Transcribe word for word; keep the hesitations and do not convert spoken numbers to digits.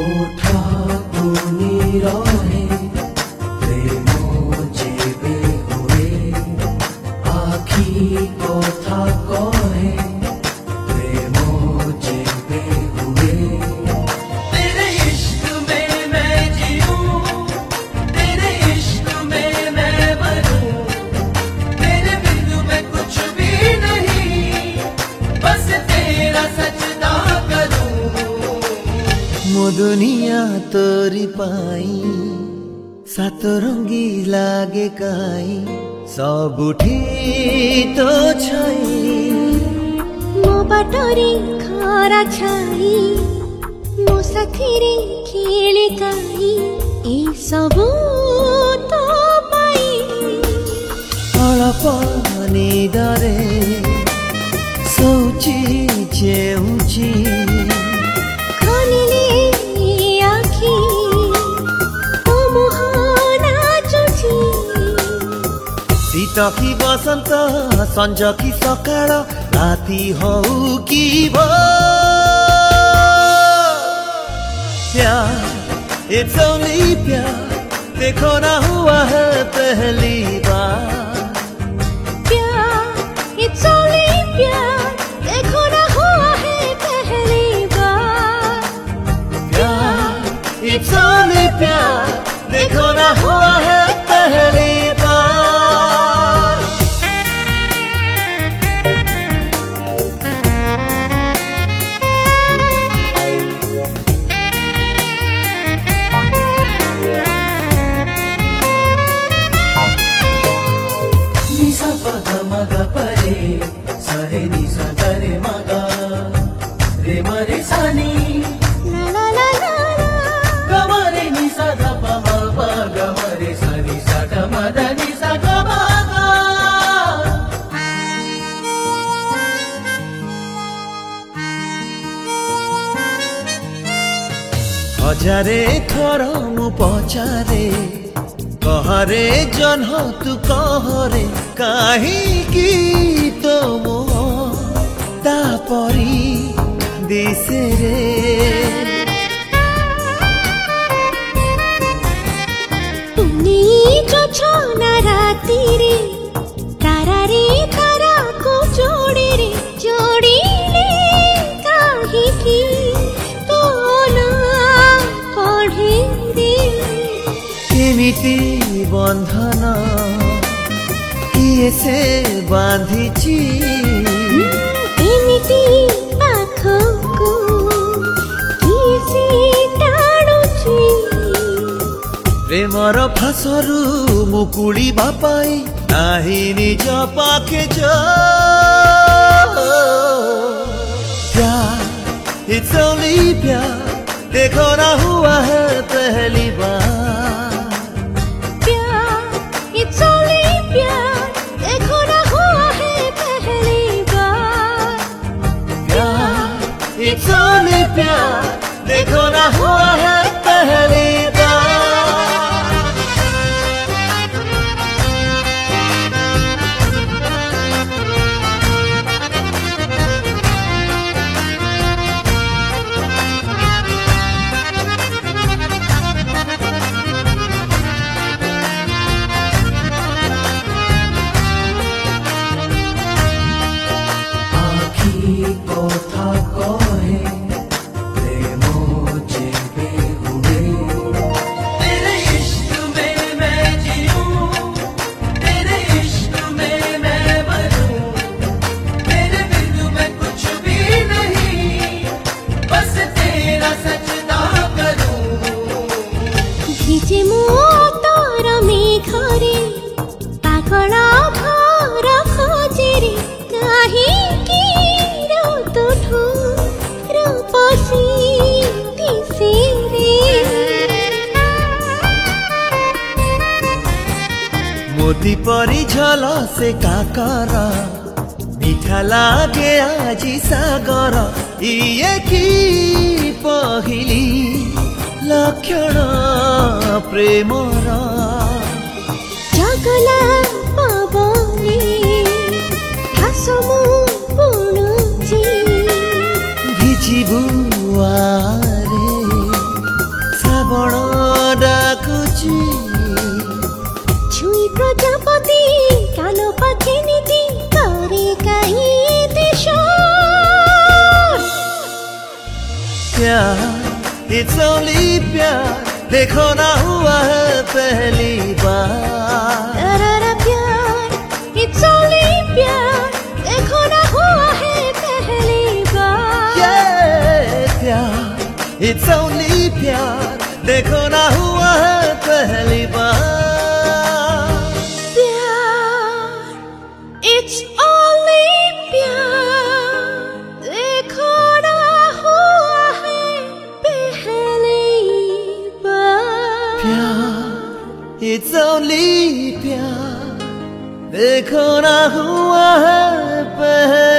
ओठा तुनी रहे प्रेम जेबे हुए आखी कथा कहे प्रेम जेबे हुए तेरे इश्क में मैं जीऊं तेरे इश्क में मैं मरूं तेरे बिन मैं कुछ भी नहीं बस तेरा सजदा करूं मो दुनिया तोरी पाई सात रंगी लागे काई सबुठी तो छाई मो बाटरे खरा छाई मो साथीरे खेले काई ए सबु तो पाई अळप निदरे सोची जेउची खोलिले आखी तो मोहना चुची शीत कि बसंत संज कि सकाळ राति हऊ कि भोर प्यार इट्स ओनली प्यार देखो ना हुआ है पहली बार प्यार इट्स ओनली प्यार देखो ना हुआ है पहली बार प्यार इट्स ओनली प्यार देखो ना हुआ है पहली बार निसा पद मग परे सरे निसा गरे मग रे मरे सानी ला ला ला ला गमरे निसा ध प म प गमरे सा निसा ग म ध निसा ग म ग हजारे थर मु पचारे कहरे जन्ह तू कहरे काहींकि तो मो तापरी दिसे रे तुनी जो छना राती रे तारा रे तारा को जोड़े रे जोड़ी ले काहे की तो ना पढ़े रे केमिति बंधन किए से बांधिची एमिति पाखको किए से टाणुची प्रेमर फासरु मुकुड़ी बापाई नाही निज पाखे जा प्यार इट्स ओनली प्यार देखो ना हुआ है पहली बार प्यार इट्स ओनली प्यार देखो ना हुआ है पहली बार प्यार इट्स ओनली प्यार देखो ना हुआ है पहली बार आखी कथा कहे प्रेम जेबे हुए तेरे इश्क में मैं जीऊं तेरे इश्क में मैं मरूं तेरे बिन मैं कुछ भी नहीं बस तेरा सजदा करूं ভিজে মো তোর মেঘরে পাগল ঘর খোঁজে রে কাহিকি রতুঠু রূপসী দিশে রে मोती परी झल से काकर मीठा लागे आजी सागर इए की पहिली लक्षण प्रेमर जगला पवने घासमु पुणुची भिजिबु आरे प्यार इट्स ओनली प्यार देखो ना हुआ है पहली बार तररा प्यार इट्स ओनली प्यार देखो ना हुआ है पहली बार ये प्यार इट्स ओनली प्यार देखो ना हुआ है पहली बार प्यार इट्स ओनली प्यार देखो ना हुआ है पहली बार प्यार इट्स ओनली प्यार देखो ना हुआ है पहली